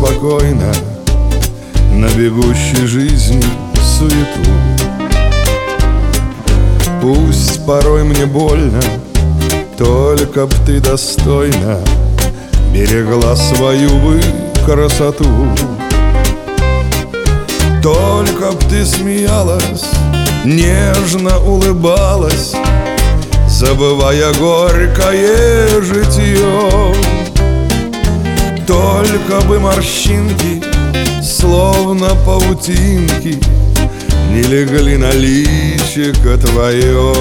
спокойно на бегущей жизни суету. Пусть порой мне больно, только б ты достойно берегла свою бы красоту. Только б ты смеялась, нежно улыбалась, забывая горькое житье. Только бы морщинки, словно паутинки, не легли на личико твое.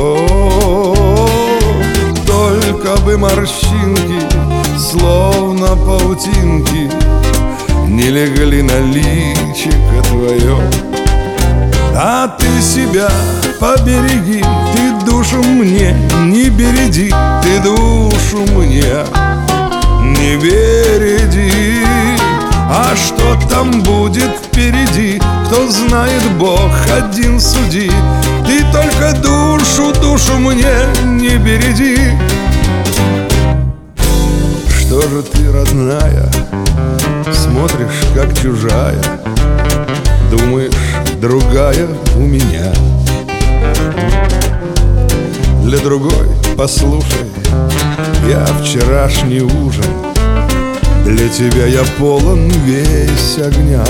Только бы морщинки, словно паутинки, не легли на личико твое. А ты себя побереги, ты душу мне не береди, ты душу мне не береди. А что там будет впереди, кто знает, Бог один суди. Ты только душу мне не береди. Что же ты, родная, смотришь, как чужая, думаешь, другая у меня? Для другой, послушай, я вчерашний ужин, для тебя я полон весь огня.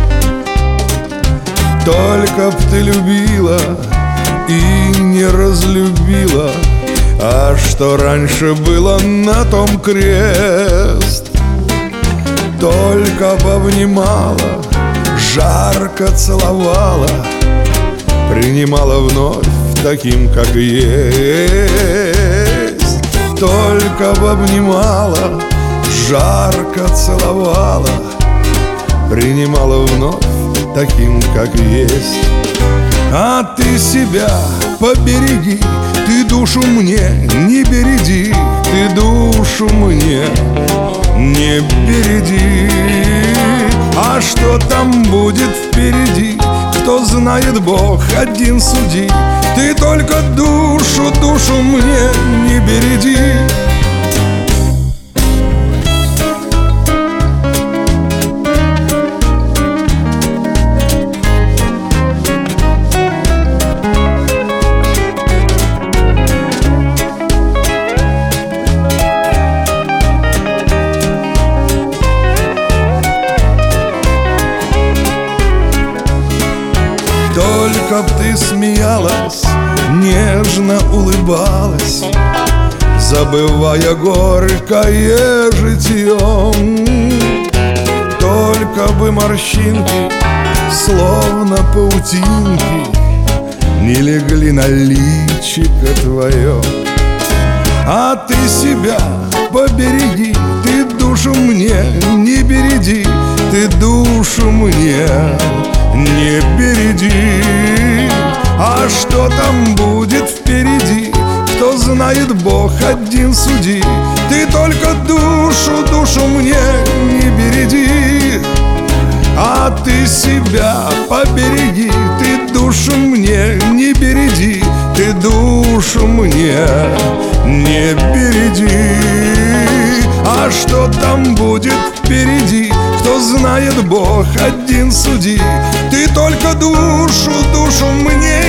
Только б ты любила и не разлюбила, а что раньше было, на том крест. Только б обнимала, жарко целовала, принимала вновь таким, как есть. Только б обнимала, жарко целовала, принимала вновь таким, как есть. А ты себя побереги, ты душу мне не береди, ты душу мне не береди. А что там будет впереди, кто знает, Бог один суди. Ты только душу мне не береди. Только б ты смеялась, нежно улыбалась, забывая горькое житье. Только бы морщинки, словно паутинки, не легли на личико твое. А ты себя побереги, ты душу мне не береди, ты душу мне не береди. А что там будет впереди, кто знает, Бог один суди. Ты только душу мне не береди. А ты себя побереги, ты душу мне не береди, ты душу мне не береди. А что там будет впереди, кто знает, Бог один суди. Ты только душу мне